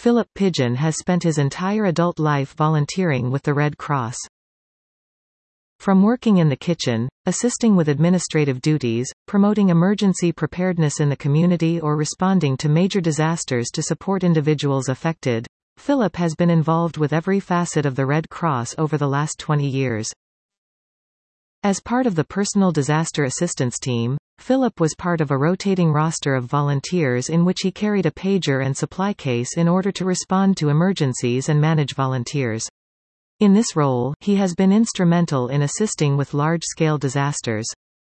Philip Pigeon has spent his entire adult life volunteering with the Red Cross. From working in the kitchen, assisting with administrative duties, promoting emergency preparedness in the community or responding to major disasters to support individuals affected, Philip has been involved with every facet of the Red Cross over the last 20 years. As part of the Personal Disaster Assistance Team, Philip was part of a rotating roster of volunteers in which he carried a pager and supply case in order to respond to emergencies and manage volunteers. In this role, he has been instrumental in assisting with large-scale disasters.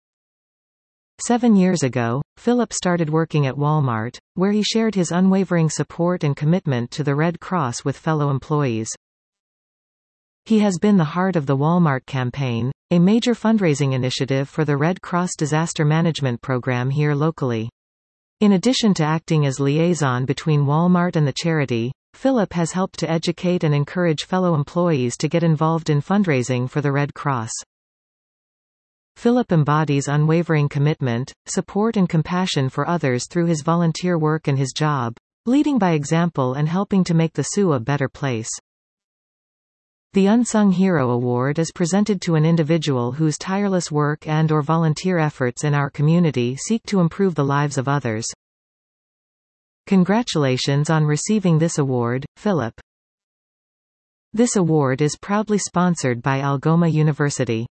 7 years ago, Philip started working at Walmart, where he shared his unwavering support and commitment to the Red Cross with fellow employees. He has been the heart of the Walmart Campaign, a major fundraising initiative for the Red Cross disaster management program here locally. In addition to acting as liaison between Walmart and the charity, Philip has helped to educate and encourage fellow employees to get involved in fundraising for the Red Cross. Philip embodies unwavering commitment, support and compassion for others through his volunteer work and his job, leading by example and helping to make the Sioux a better place. The Unsung Hero Award is presented to an individual whose tireless work and/or volunteer efforts in our community seek to improve the lives of others. Congratulations on receiving this award, Philip. This award is proudly sponsored by Algoma University.